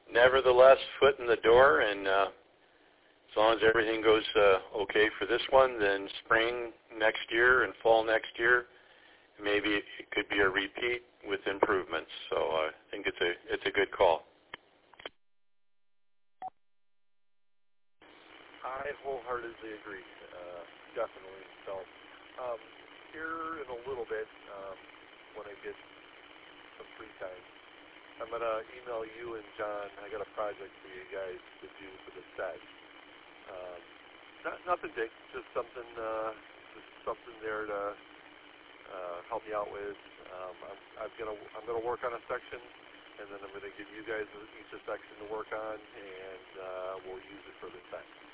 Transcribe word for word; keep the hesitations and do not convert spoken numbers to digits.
nevertheless, foot in the door, and uh, as long as everything goes uh, okay for this one, then spring next year and fall next year, maybe it could be a repeat with improvements. So uh, I think it's a it's a good call. I wholeheartedly agree, uh, definitely. So um, here in a little bit, um, when I get some free time, I'm going to email you and John. I got a project for you guys to do for the set. Um, not, nothing big, just something, uh, just something there to uh, help me out with. Um, I'm, I'm going to I'm going to work on a section, and then I'm going to give you guys each a section to work on, and uh, we'll use it for the set.